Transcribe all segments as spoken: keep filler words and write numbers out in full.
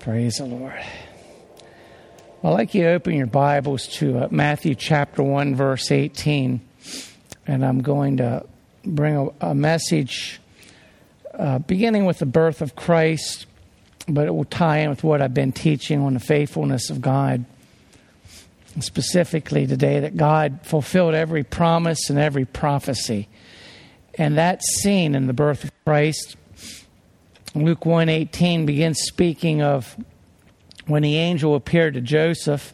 Praise the Lord. I'd like you to open your Bibles to uh, Matthew chapter one, verse eighteen. And I'm going to bring a, a message uh, beginning with the birth of Christ, but it will tie in with what I've been teaching on the faithfulness of God. And specifically today, that God fulfilled every promise and every prophecy. And that's seen in the birth of Christ. Luke one eighteen begins speaking of when the angel appeared to Joseph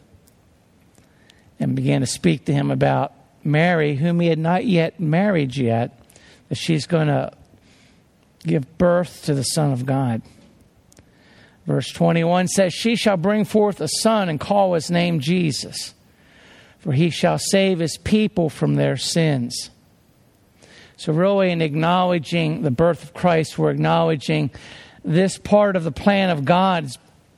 and began to speak to him about Mary, whom he had not yet married yet, that she's going to give birth to the Son of God. Verse twenty-one says, "She shall bring forth a son and call his name Jesus, for he shall save his people from their sins." So really in acknowledging the birth of Christ, we're acknowledging this part of the plan of God's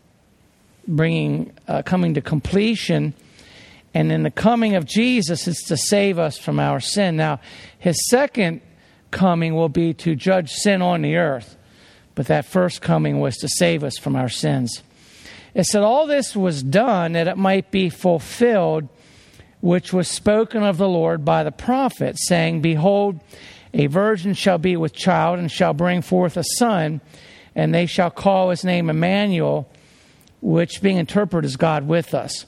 bringing, uh, coming to completion. And in the coming of Jesus, it's to save us from our sin. Now, his second coming will be to judge sin on the earth. But that first coming was to save us from our sins. It said all this was done that it might be fulfilled, which was spoken of the Lord by the prophet, saying, "Behold, a virgin shall be with child and shall bring forth a son, and they shall call his name Emmanuel," which being interpreted is God with us.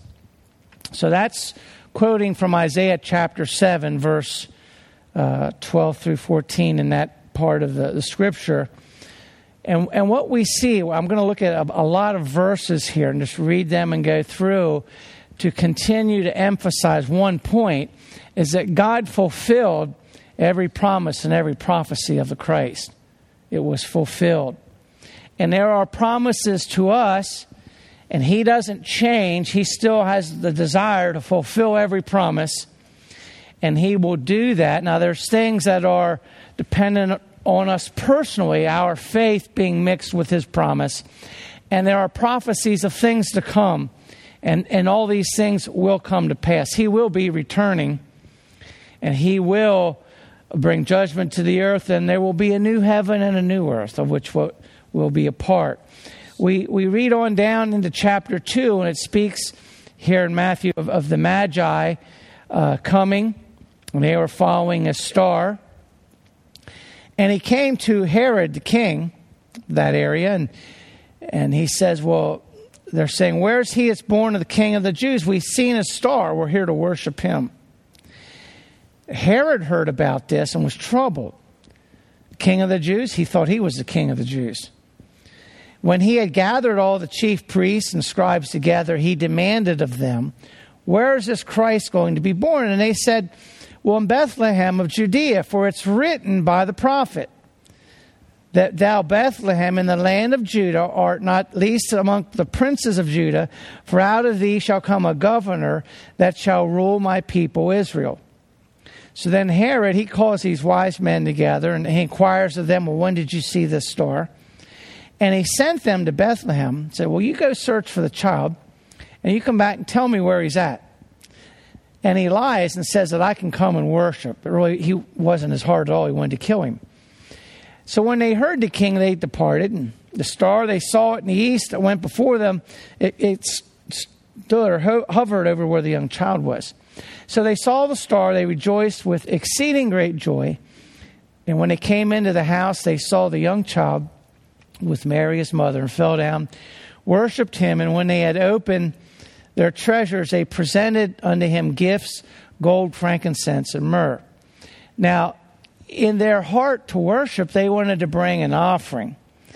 So that's quoting from Isaiah chapter seven, verse uh, twelve through fourteen in that part of the, the scripture. And, and what we see, I'm going to look at a, a lot of verses here and just read them and go through to continue to emphasize one point, is that God fulfilled every promise and every prophecy of the Christ. It was fulfilled. And there are promises to us, and he doesn't change. He still has the desire to fulfill every promise, and he will do that. Now, there's things that are dependent on us personally, our faith being mixed with his promise. And there are prophecies of things to come. And, and all these things will come to pass. He will be returning, and he will bring judgment to the earth, and there will be a new heaven and a new earth, of which we'll be a part. We we read on down into chapter two, and it speaks here in Matthew of, of the Magi uh, coming, and they were following a star. And he came to Herod the king, that area, and and he says, well, they're saying, "Where's he that's born of the King of the Jews? We've seen a star. We're here to worship him." Herod heard about this and was troubled. King of the Jews? He thought he was the king of the Jews. When he had gathered all the chief priests and scribes together, he demanded of them, "Where is this Christ going to be born?" And they said, "Well, in Bethlehem of Judea, for it's written by the prophet, that thou, Bethlehem, in the land of Judah, art not least among the princes of Judah, for out of thee shall come a governor that shall rule my people Israel." So then Herod, he calls these wise men together, and he inquires of them, "Well, when did you see this star?" And he sent them to Bethlehem, said, "Well, you go search for the child, and you come back and tell me where he's at." And he lies and says that I can come and worship. But really, he wasn't his heart at all. He wanted to kill him. So when they heard the king, they departed. And the star, they saw it in the east that went before them. It, it stood or ho- hovered over where the young child was. So they saw the star. They rejoiced with exceeding great joy. And when they came into the house, they saw the young child with Mary his mother, and fell down, worshipped him. And when they had opened their treasures, they presented unto him gifts, gold, frankincense, and myrrh. Now, in their heart to worship, they wanted to bring an offering.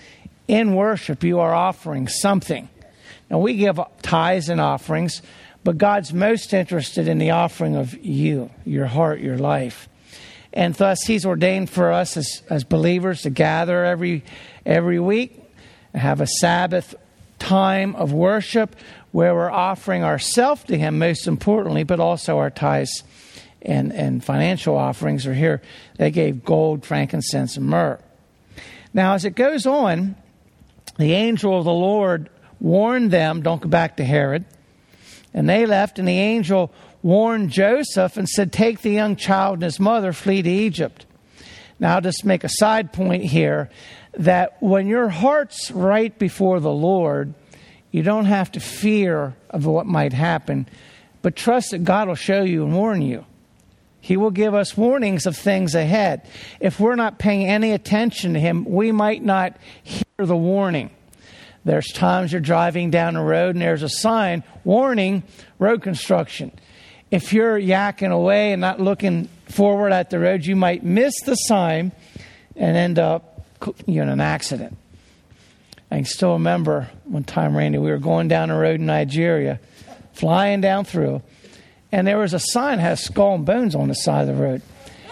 In worship, you are offering something. Now, we give tithes and offerings, but God's most interested in the offering of you, your heart, your life. And thus, he's ordained for us as, as believers to gather every every week, have a Sabbath time of worship where we're offering ourselves to him, most importantly, but also our tithes and, and financial offerings are here. They gave gold, frankincense, and myrrh. Now, as it goes on, the angel of the Lord warned them, don't go back to Herod. And they left, and the angel warned Joseph and said, "Take the young child and his mother, flee to Egypt." Now, I'll just make a side point here, that when your heart's right before the Lord, You don't have to fear of what might happen, but trust that God will show you and warn you. He will give us warnings of things ahead. If we're not paying any attention to him, we might not hear the warning. There's times you're driving down the road and there's a sign, warning, road construction. If you're yakking away and not looking forward at the road, you might miss the sign and end up you know, in an accident. I can still remember one time, Randy, we were going down the road in Nigeria, flying down through, and there was a sign that has skull and bones on the side of the road.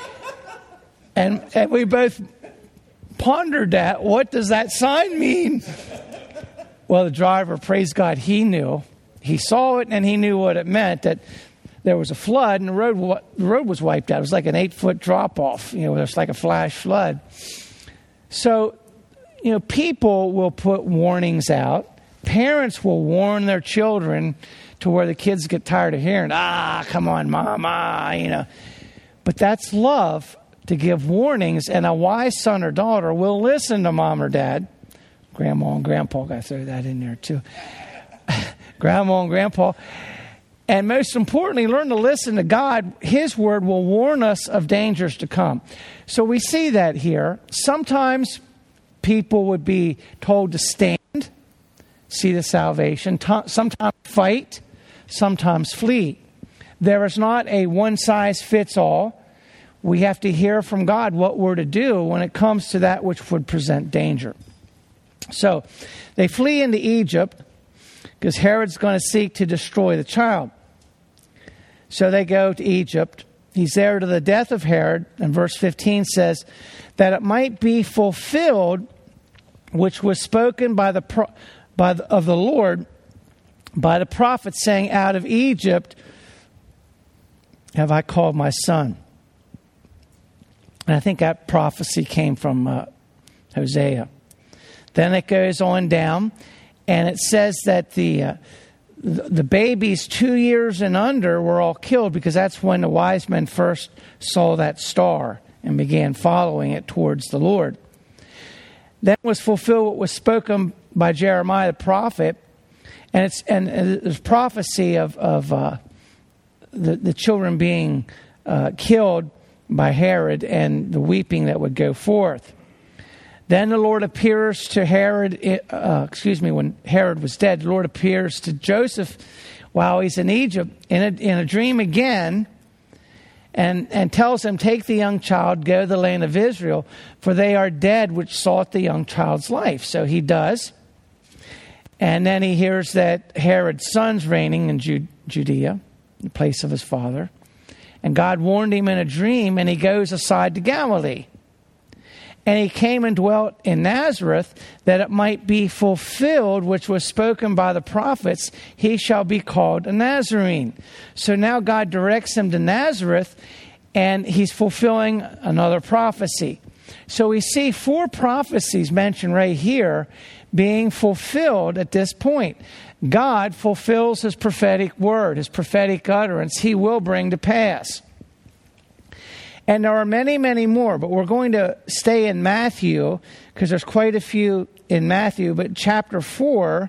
And, and we both pondered that. What does that sign mean? Well, the driver, praise God, he knew. He saw it and he knew what it meant, that there was a flood and the road the road was wiped out. It was like an eight-foot drop-off. You know, it was like a flash flood. So, you know, people will put warnings out. Parents will warn their children to where the kids get tired of hearing, ah, come on, Mom, ah, you know. But that's love, to give warnings, and a wise son or daughter will listen to mom or dad. Grandma and grandpa, got to throw that in there too. Grandma and grandpa. And most importantly, learn to listen to God. His word will warn us of dangers to come. So we see that here. Sometimes people would be told to stand, see the salvation. Sometimes fight, sometimes flee. There is not a one-size-fits-all. We have to hear from God what we're to do when it comes to that which would present danger. So they flee into Egypt because Herod's going to seek to destroy the child. So they go to Egypt. He's there to the death of Herod. And verse fifteen says that it might be fulfilled, which was spoken by the pro- by the, of the Lord by the prophet, saying, out of Egypt have I called my son. And I think that prophecy came from uh, Hosea. Then it goes on down, and it says that the, uh, the the babies two years and under were all killed, because that's when the wise men first saw that star and began following it towards the Lord. Then was fulfilled what was spoken by Jeremiah the prophet, and it's and, and there's prophecy of of uh, the the children being uh, killed by Herod and the weeping that would go forth. Then the Lord appears to Herod, uh, excuse me, when Herod was dead, the Lord appears to Joseph while he's in Egypt in a, in a dream again, and, and tells him, take the young child, go to the land of Israel, for they are dead which sought the young child's life. So he does. And then he hears that Herod's son's reigning in Ju- Judea, in the place of his father. And God warned him in a dream, and he goes aside to Galilee. And he came and dwelt in Nazareth, that it might be fulfilled, which was spoken by the prophets, he shall be called a Nazarene. So now God directs him to Nazareth, and he's fulfilling another prophecy. So we see four prophecies mentioned right here being fulfilled at this point. God fulfills his prophetic word, his prophetic utterance. He will bring to pass. And there are many, many more, but we're going to stay in Matthew because there's quite a few in Matthew. But chapter four,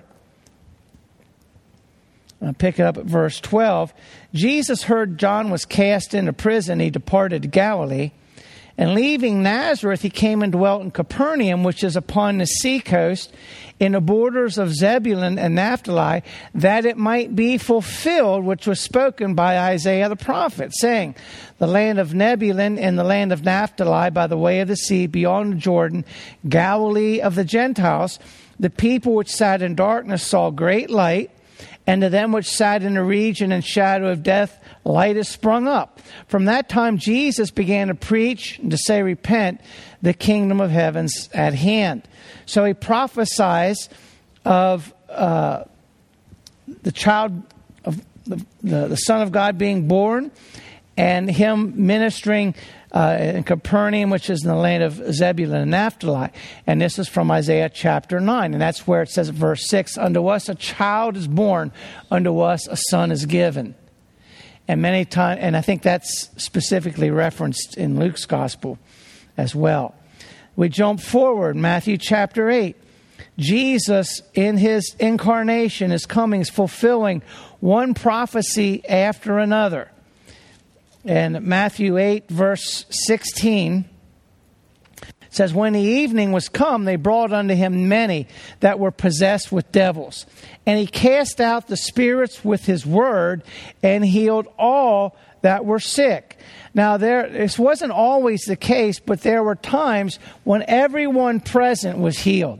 I'll pick it up at verse twelve. Jesus heard John was cast into prison. He departed to Galilee. And leaving Nazareth, he came and dwelt in Capernaum, which is upon the seacoast, in the borders of Zebulun and Naphtali, that it might be fulfilled, which was spoken by Isaiah the prophet, saying, the land of Nebulun and the land of Naphtali by the way of the sea beyond Jordan, Galilee of the Gentiles, the people which sat in darkness saw great light, and to them which sat in the region and shadow of death, light is sprung up. From that time Jesus began to preach and to say, repent, the kingdom of heaven's at hand. So he prophesies of uh, the child of the, the, the Son of God being born, and him ministering uh, in Capernaum, which is in the land of Zebulun and Naphtali. And this is from Isaiah chapter nine. And that's where it says in verse six, unto us a child is born, unto us a son is given. And many times, and I think that's specifically referenced in Luke's gospel as well. We jump forward, Matthew chapter eight. Jesus, in his incarnation, his coming, is fulfilling one prophecy after another. And Matthew eight, verse sixteen says, when the evening was come, they brought unto him many that were possessed with devils. And he cast out the spirits with his word and healed all that were sick. Now, there this wasn't always the case, but there were times when everyone present was healed.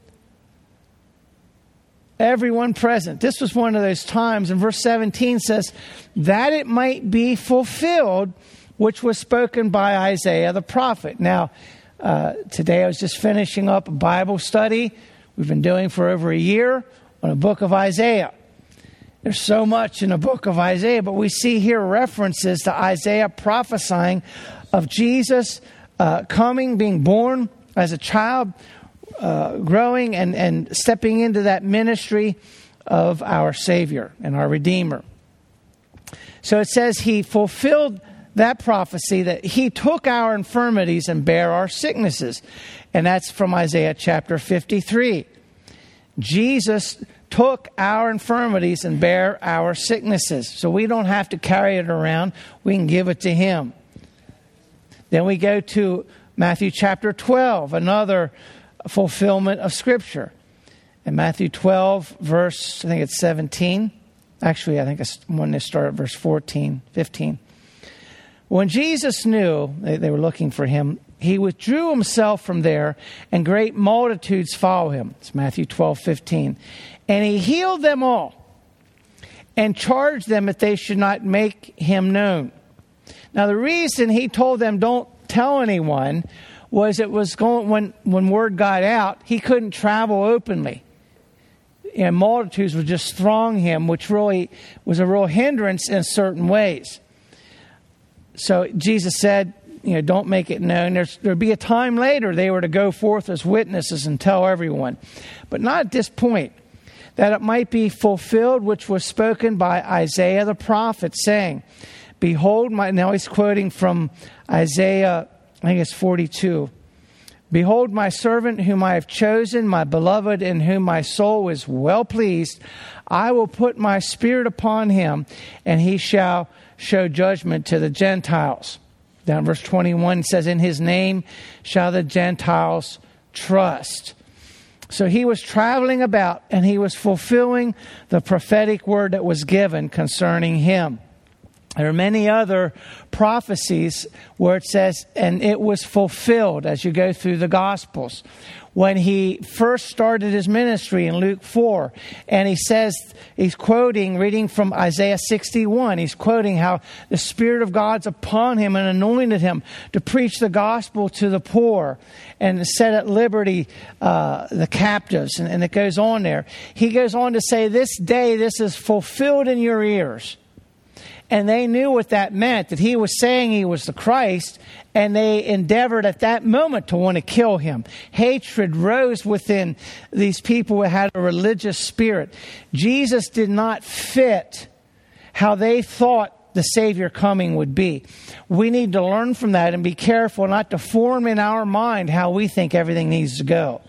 Everyone present. This was one of those times. And verse seventeen says, that it might be fulfilled, which was spoken by Isaiah the prophet. Now, uh, today I was just finishing up a Bible study we've been doing for over a year on the book of Isaiah. There's so much in the book of Isaiah, but we see here references to Isaiah prophesying of Jesus uh, coming, being born as a child, uh, growing and, and stepping into that ministry of our Savior and our Redeemer. So it says he fulfilled that prophecy, that he took our infirmities and bare our sicknesses. And that's from Isaiah chapter fifty-three. Jesus took our infirmities and bare our sicknesses. So we don't have to carry it around. We can give it to him. Then we go to Matthew chapter twelve, another fulfillment of Scripture. In Matthew twelve, verse, I think it's seventeen. Actually, I think it's when they start at verse fourteen, fifteen. When Jesus knew they, they were looking for him, he withdrew himself from there, and great multitudes follow him. It's Matthew twelve, fifteen. And he healed them all and charged them that they should not make him known. Now, the reason he told them don't tell anyone was it was going, when, when word got out, he couldn't travel openly. And multitudes would just throng him, which really was a real hindrance in certain ways. So Jesus said, you know, don't make it known. There's, there'd be a time later they were to go forth as witnesses and tell everyone. But not at this point. That it might be fulfilled, which was spoken by Isaiah the prophet, saying, behold, my, now he's quoting from Isaiah, I think it's forty-two. Behold, my servant whom I have chosen, my beloved, in whom my soul is well pleased. I will put my spirit upon him, and he shall show judgment to the Gentiles. Down verse twenty-one says, in his name shall the Gentiles trust. So he was traveling about and he was fulfilling the prophetic word that was given concerning him. There are many other prophecies where it says, and it was fulfilled as you go through the Gospels. When he first started his ministry in Luke four, and he says, he's quoting, reading from Isaiah sixty-one, he's quoting how the Spirit of God's upon him and anointed him to preach the gospel to the poor and to set at liberty uh, the captives. And, and it goes on there. He goes on to say, this day this is fulfilled in your ears. And they knew what that meant, that he was saying he was the Christ, and they endeavored at that moment to want to kill him. Hatred rose within these people who had a religious spirit. Jesus did not fit how they thought the Savior coming would be. We need to learn from that and be careful not to form in our mind how we think everything needs to go.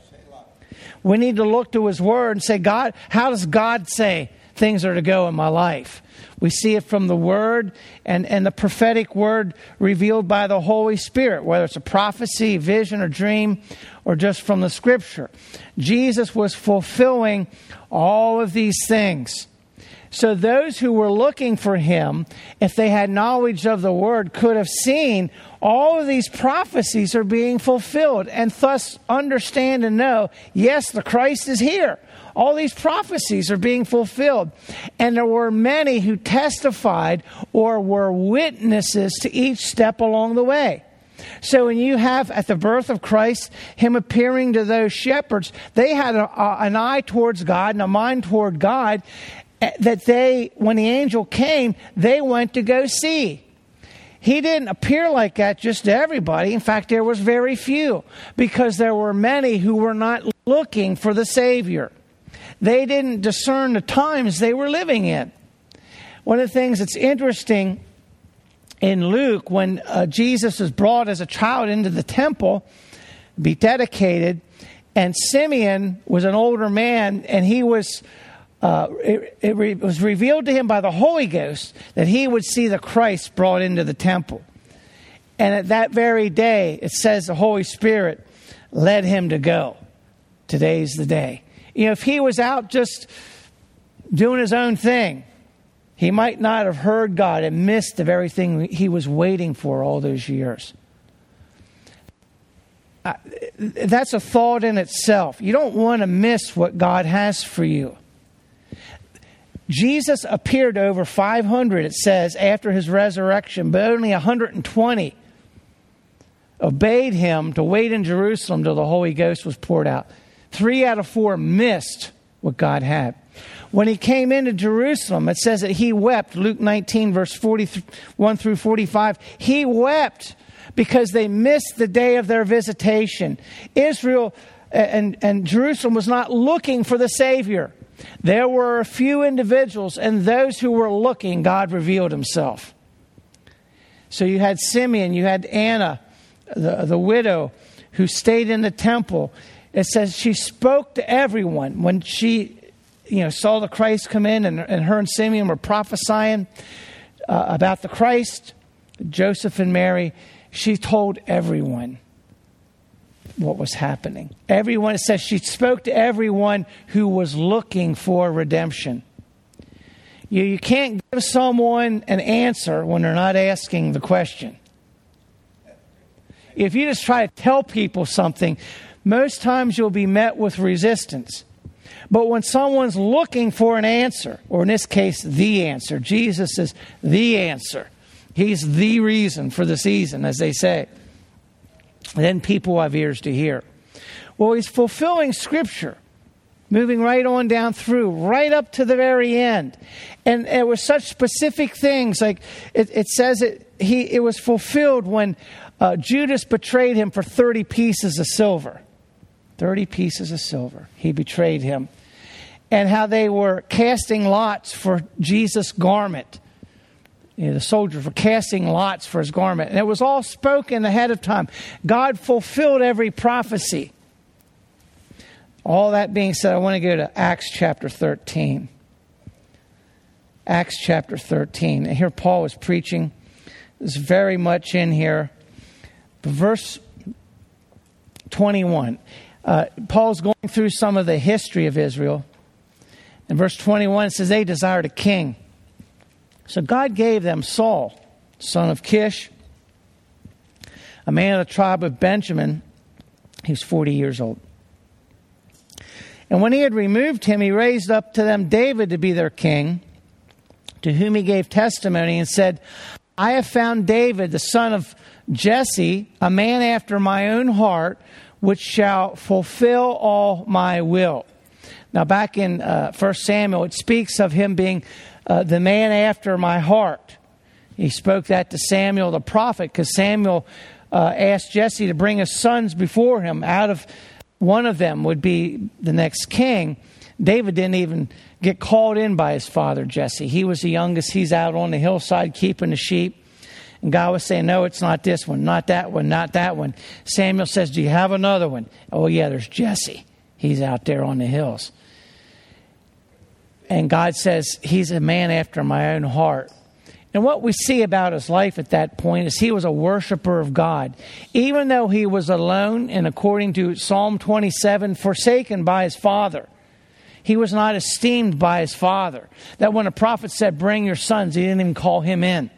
We need to look to his word and say, God, how does God say things are to go in my life? We see it from the Word and, and the prophetic word revealed by the Holy Spirit, whether it's a prophecy, vision, or dream, or just from the Scripture. Jesus was fulfilling all of these things. So those who were looking for him, if they had knowledge of the Word, could have seen all of these prophecies are being fulfilled and thus understand and know, yes, the Christ is here. All these prophecies are being fulfilled. And there were many who testified or were witnesses to each step along the way. So when you have at the birth of Christ, him appearing to those shepherds, they had a, a, an eye towards God and a mind toward God that they, when the angel came, they went to go see. He didn't appear like that just to everybody. In fact, there was very few, because there were many who were not looking for the Savior. They didn't discern the times they were living in. One of the things that's interesting in Luke, when uh, Jesus was brought as a child into the temple, be dedicated, And Simeon was an older man, and he was uh, it, it re- was revealed to him by the Holy Ghost that he would see the Christ brought into the temple. And at that very day, it says the Holy Spirit led him to go. Today's the day. You know, if he was out just doing his own thing, he might not have heard God and missed the very thing he was waiting for all those years. Uh, that's a thought in itself. You don't want to miss what God has for you. Jesus appeared to over five hundred, it says, after his resurrection, but only one hundred twenty obeyed him to wait in Jerusalem till the Holy Ghost was poured out. Three out of four missed what God had. When he came into Jerusalem, it says that he wept. Luke nineteen, verse forty-one through forty-five. He wept because they missed the day of their visitation. Israel and, and Jerusalem was not looking for the Savior. There were a few individuals, and those who were looking, God revealed himself. So you had Simeon, you had Anna, the, the widow, who stayed in the temple. It says she spoke to everyone when she, you know, saw the Christ come in, and, and her and Simeon were prophesying uh, about the Christ, Joseph and Mary. She told everyone what was happening. Everyone, it says she spoke to everyone who was looking for redemption. You, you can't give someone an answer when they're not asking the question. If you just try to tell people something, most times you'll be met with resistance. But when someone's looking for an answer, or in this case, the answer, Jesus is the answer. He's the reason for the season, as they say. Then people have ears to hear. Well, he's fulfilling Scripture, moving right on down through, right up to the very end. And it was such specific things, like it, it says it, he, it was fulfilled when uh, Judas betrayed him for thirty pieces of silver. thirty pieces of silver. He betrayed him. And how they were casting lots for Jesus' garment. You know, the soldiers were casting lots for his garment. And it was all spoken ahead of time. God fulfilled every prophecy. All that being said, I want to go to Acts chapter thirteen. Acts chapter thirteen. And here Paul is preaching. There's very much in here. But verse twenty-one. Uh, Paul's going through some of the history of Israel. In verse twenty-one, it says they desired a king. So God gave them Saul, son of Kish, a man of the tribe of Benjamin. He was forty years old. And when he had removed him, he raised up to them David to be their king, to whom he gave testimony and said, I have found David, the son of Jesse, a man after my own heart, which shall fulfill all my will. Now, back in uh, First Samuel, it speaks of him being uh, the man after my heart. He spoke that to Samuel the prophet, because Samuel uh, asked Jesse to bring his sons before him. Out of one of them would be the next king. David didn't even get called in by his father, Jesse. He was the youngest. He's out on the hillside keeping the sheep. And God was saying, no, it's not this one, not that one, not that one. Samuel says, do you have another one? Oh, yeah, there's Jesse. He's out there on the hills. And God says, he's a man after my own heart. And what we see about his life at that point is he was a worshiper of God. Even though he was alone, and according to Psalm twenty-seven, forsaken by his father, he was not esteemed by his father. That when a prophet said, bring your sons, he didn't even call him in.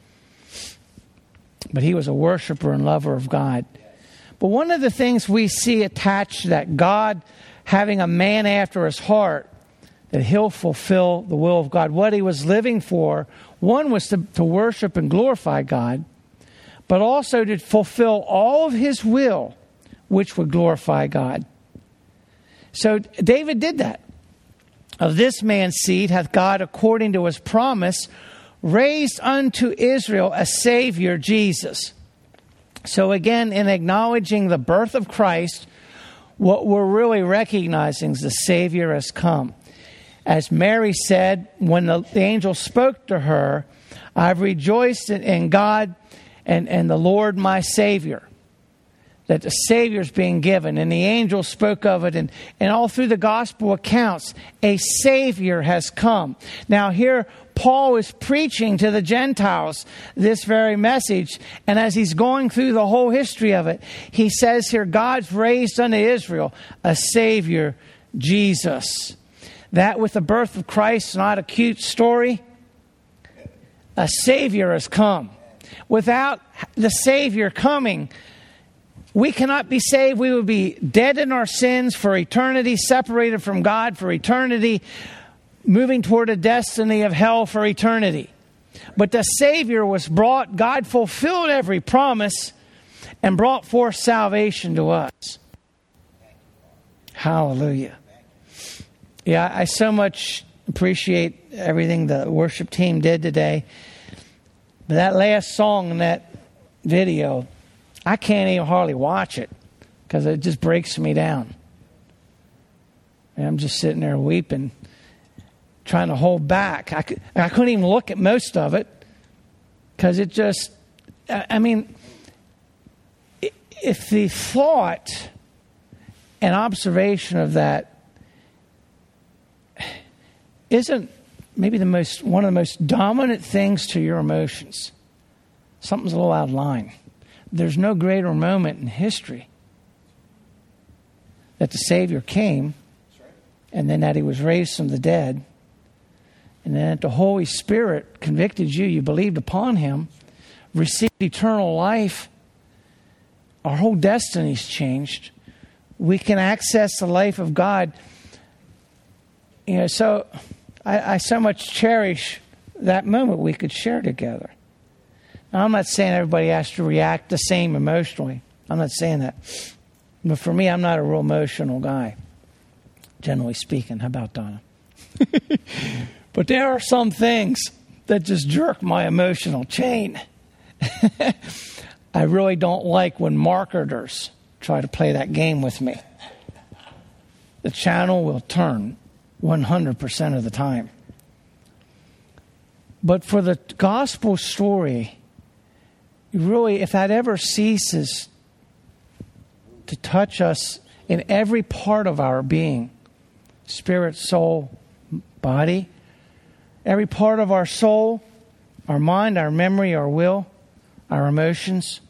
But he was a worshiper and lover of God. But one of the things we see attached to that, God having a man after his heart, that he'll fulfill the will of God. What he was living for, one was to, to worship and glorify God, but also to fulfill all of his will, which would glorify God. So David did that. Of this man's seed hath God, according to his promise, raised unto Israel a Savior, Jesus. So again, in acknowledging the birth of Christ, what we're really recognizing is the Savior has come. As Mary said, when the, the angel spoke to her, I've rejoiced in God and, and the Lord my Savior. that the Savior is being given. And the angel spoke of it. And, and all through the gospel accounts, a Savior has come. Now here, Paul is preaching to the Gentiles this very message. And as he's going through the whole history of it, he says here, God's raised unto Israel a Savior, Jesus. That with the birth of Christ is not a cute story. A Savior has come. Without the Savior coming, we cannot be saved. We would be dead in our sins for eternity, separated from God for eternity, moving toward a destiny of hell for eternity. But the Savior was brought. God fulfilled every promise and brought forth salvation to us. Hallelujah. Yeah, I so much appreciate everything the worship team did today. But that last song in that video, I can't even hardly watch it because it just breaks me down. And I'm just sitting there weeping, trying to hold back. I, could, I couldn't even look at most of it because it just, I mean, if the thought and observation of that isn't maybe the most one of the most dominant things to your emotions, something's a little out of line. There's no greater moment in history that the Savior came, and then that he was raised from the dead, and then that the Holy Spirit convicted you, you believed upon him, received eternal life. Our whole destiny's changed. We can access the life of God. You know, so I, I so much cherish that moment we could share together. Now, I'm not saying everybody has to react the same emotionally. I'm not saying that. But for me, I'm not a real emotional guy, generally speaking. How about Donna? But there are some things that just jerk my emotional chain. I really don't like when marketers try to play that game with me. The channel will turn one hundred percent of the time. But for the gospel story, really, if that ever ceases to touch us in every part of our being, spirit, soul, body, every part of our soul, our mind, our memory, our will, our emotions,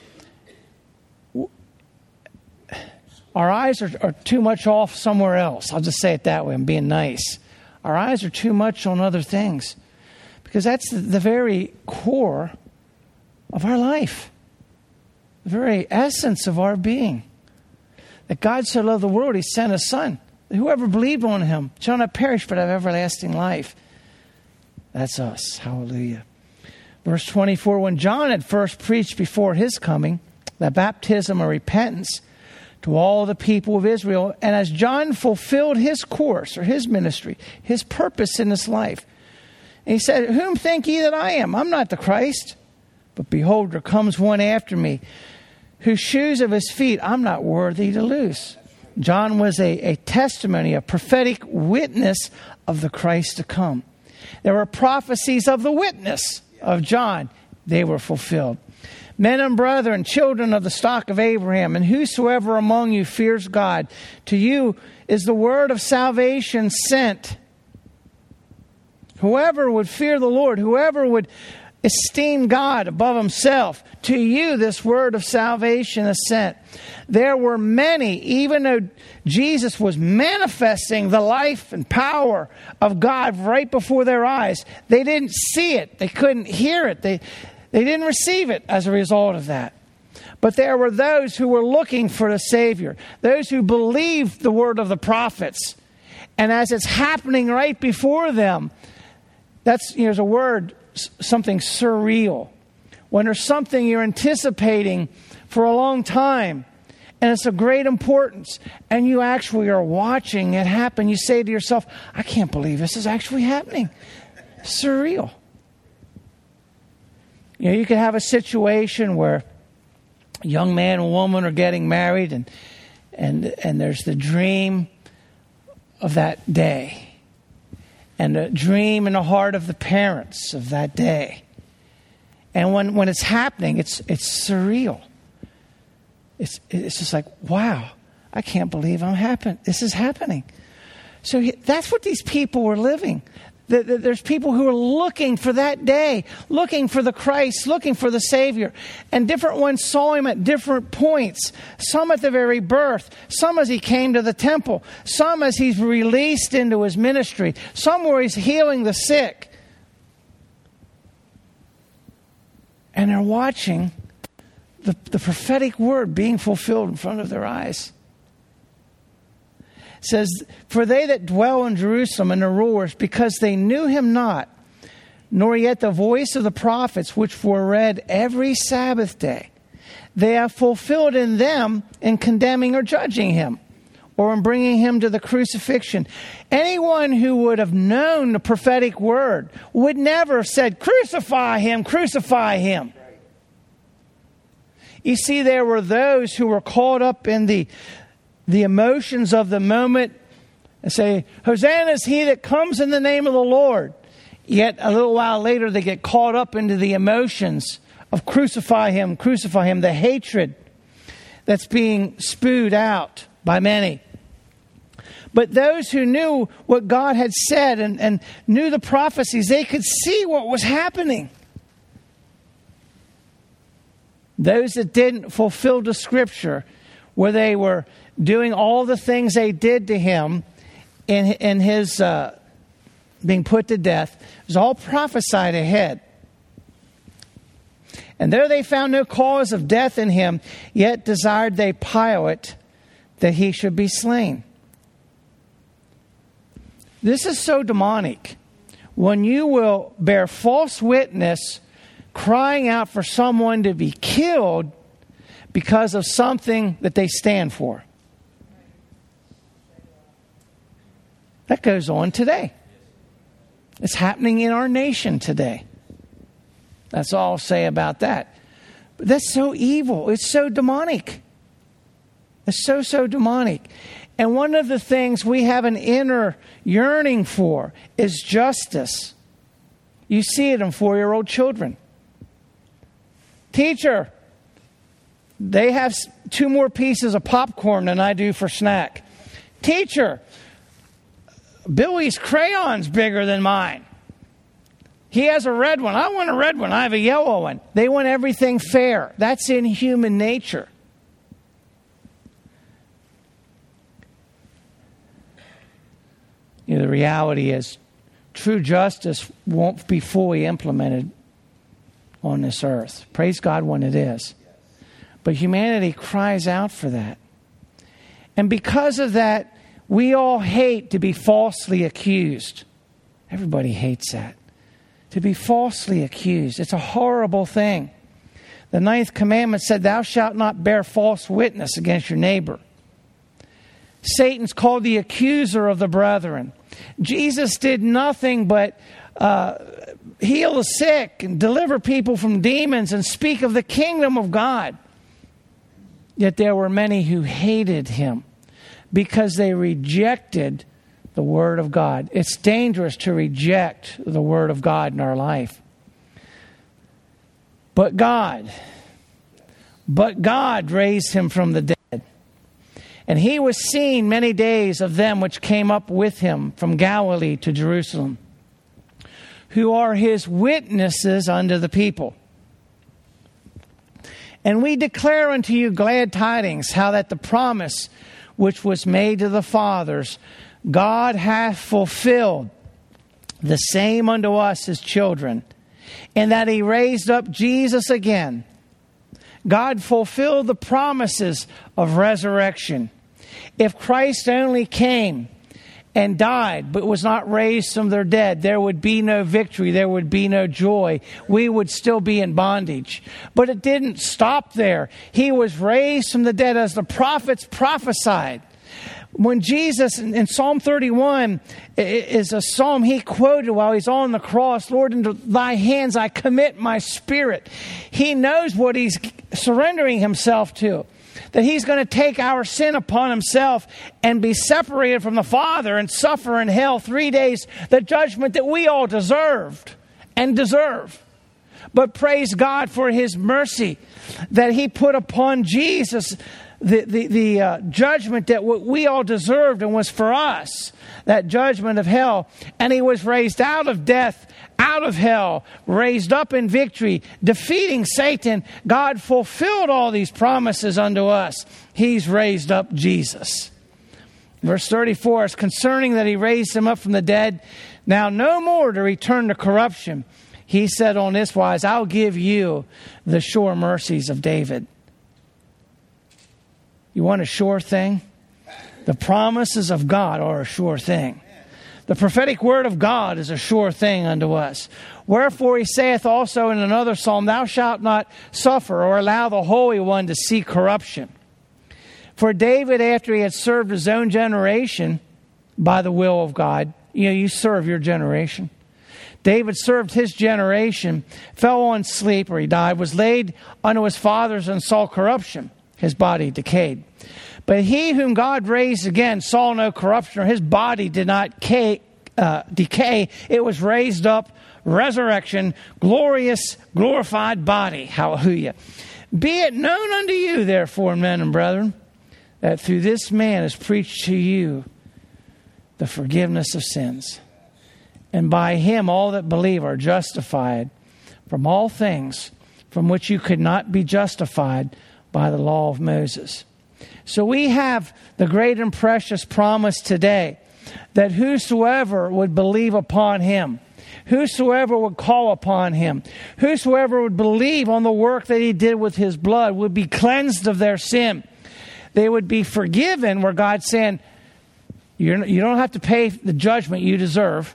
our eyes are, are too much off somewhere else. I'll just say it that way. I'm being nice. Our eyes are too much on other things. Because that's the, the very core of our life. The very essence of our being. That God so loved the world, he sent his Son. Whoever believed on him shall not perish but have everlasting life. That's us. Hallelujah. Verse twenty-four, when John had first preached before his coming, the baptism of repentance to all the people of Israel. And as John fulfilled his course or his ministry, his purpose in this life, and he said, whom think ye that I am? I'm not the Christ. But behold, there comes one after me, whose shoes of his feet I'm not worthy to loose. John was a, a testimony, a prophetic witness of the Christ to come. There were prophecies of the witness of John. They were fulfilled. Men and brethren, children of the stock of Abraham, and whosoever among you fears God, to you is the word of salvation sent. Whoever would fear the Lord, whoever would esteem God above himself, to you this word of salvation is sent. There were many, even though Jesus was manifesting the life and power of God right before their eyes, they didn't see it. They couldn't hear it. They, they didn't receive it as a result of that. But there were those who were looking for the Savior, those who believed the word of the prophets. And as it's happening right before them, that's, you know, there's a word, something surreal. When there's something you're anticipating for a long time, and it's of great importance, and you actually are watching it happen, you say to yourself, I can't believe this is actually happening. Surreal. You know, you could have a situation where a young man and woman are getting married, and and and there's the dream of that day. And a dream in the heart of the parents of that day. And when, when it's happening, it's it's surreal. it's, it's just like, wow, I can't believe I'm happen- this is happening. So he, that's what these people were living. The, the, there's people who are looking for that day, looking for the Christ, looking for the Savior. And different ones saw him at different points. Some at the very birth. Some as he came to the temple. Some as he's released into his ministry. Some where he's healing the sick. And they're watching the, the prophetic word being fulfilled in front of their eyes. It says, for they that dwell in Jerusalem and the rulers, because they knew him not, nor yet the voice of the prophets, which were read every Sabbath day, they have fulfilled in them in condemning or judging him, or in bringing him to the crucifixion. Anyone who would have known the prophetic word would never have said, crucify him, crucify him. You see, there were those who were caught up in the the emotions of the moment and say, Hosanna is he that comes in the name of the Lord. Yet a little while later, they get caught up into the emotions of crucify him, crucify him, the hatred that's being spewed out by many. But those who knew what God had said and, and knew the prophecies, they could see what was happening. Those that didn't fulfill the scripture, where they were doing all the things they did to him in, in his uh, being put to death, it was all prophesied ahead. And there they found no cause of death in him, yet desired they Pilate that he should be slain. This is so demonic. When you will bear false witness, crying out for someone to be killed because of something that they stand for. That goes on today. It's happening in our nation today. That's all I'll say about that. But that's so evil. It's so demonic. It's so, so demonic. And one of the things we have an inner yearning for is justice. You see it in four-year-old children. Teacher, they have two more pieces of popcorn than I do for snack. Teacher, Billy's crayon's bigger than mine. He has a red one. I want a red one. I have a yellow one. They want everything fair. That's in human nature. You know, the reality is true justice won't be fully implemented on this earth. Praise God when it is. But humanity cries out for that. And because of that, we all hate to be falsely accused. Everybody hates that. To be falsely accused. It's a horrible thing. The ninth commandment said, thou shalt not bear false witness against your neighbor. Satan's called the accuser of the brethren. Jesus did nothing but uh, heal the sick and deliver people from demons and speak of the kingdom of God. Yet there were many who hated him because they rejected the Word of God. It's dangerous to reject the Word of God in our life. But God, but God raised him from the dead. And he was seen many days of them which came up with him from Galilee to Jerusalem, who are his witnesses unto the people. And we declare unto you glad tidings, how that the promise which was made to the fathers, God hath fulfilled the same unto us his children, and that he raised up Jesus again. God fulfilled the promises of resurrection. If Christ only came and died, but was not raised from their dead, there would be no victory, there would be no joy. We would still be in bondage. But it didn't stop there. He was raised from the dead as the prophets prophesied. When Jesus, in Psalm thirty-one, is a psalm he quoted while he's on the cross, Lord, into thy hands I commit my spirit. He knows what he's surrendering himself to. That he's going to take our sin upon himself and be separated from the Father and suffer in hell three days, the judgment that we all deserved and deserve. But praise God for his mercy that he put upon Jesus the, the, the uh, judgment that we all deserved and was for us, that judgment of hell. And he was raised out of death, out of hell, raised up in victory, defeating Satan. God fulfilled all these promises unto us. He's raised up Jesus. Verse thirty-four is concerning that he raised him up from the dead. Now no more to return to corruption. He said on this wise, I'll give you the sure mercies of David. You want a sure thing? The promises of God are a sure thing. The prophetic word of God is a sure thing unto us. Wherefore he saith also in another psalm, Thou shalt not suffer or allow the Holy One to see corruption. For David, after he had served his own generation by the will of God, you know, you serve your generation. David served his generation, fell on sleep, or he died, was laid unto his fathers and saw corruption. His body decayed. But he whom God raised again saw no corruption, or his body did not decay. Uh, decay. It was raised up, resurrection, glorious, glorified body. Hallelujah. Be it known unto you, therefore, men and brethren, that through this man is preached to you the forgiveness of sins. And by him all that believe are justified from all things from which you could not be justified by the law of Moses. So we have the great and precious promise today that whosoever would believe upon him, whosoever would call upon him, whosoever would believe on the work that he did with his blood would be cleansed of their sin. They would be forgiven, where God's saying, you're, you don't have to pay the judgment you deserve.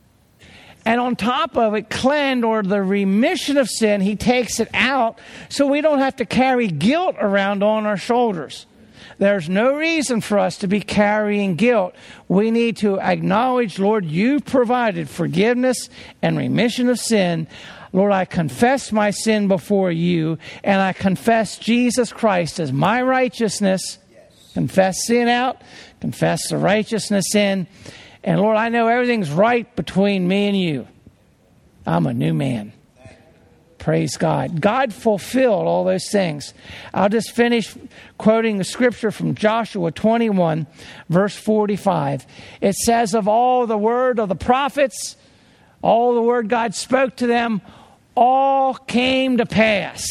And on top of it, cleansed, or the remission of sin, he takes it out so we don't have to carry guilt around on our shoulders. There's no reason for us to be carrying guilt. We need to acknowledge, Lord, you provided forgiveness and remission of sin. Lord, I confess my sin before you, and I confess Jesus Christ as my righteousness. Yes. Confess sin out, confess the righteousness in. And Lord, I know everything's right between me and you. I'm a new man. Praise God. God fulfilled all those things. I'll just finish quoting the scripture from Joshua twenty-one, verse forty-five. It says, of all the word of the prophets, all the word God spoke to them, all came to pass.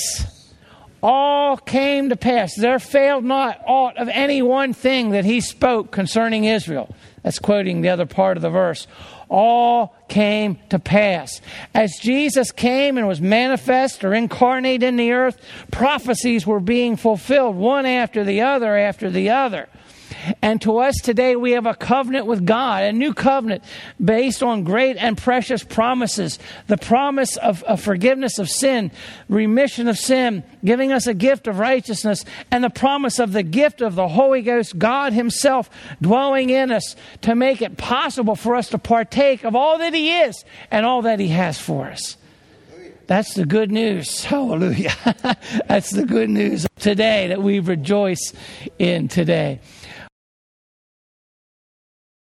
All came to pass. There failed not aught of any one thing that he spoke concerning Israel. That's quoting the other part of the verse. All came to pass. As Jesus came and was manifest or incarnate in the earth, prophecies were being fulfilled one after the other after the other. And to us today, we have a covenant with God, a new covenant based on great and precious promises. The promise of, of forgiveness of sin, remission of sin, giving us a gift of righteousness, and the promise of the gift of the Holy Ghost, God himself dwelling in us to make it possible for us to partake of all that he is and all that he has for us. That's the good news. Hallelujah. That's the good news of today that we rejoice in today.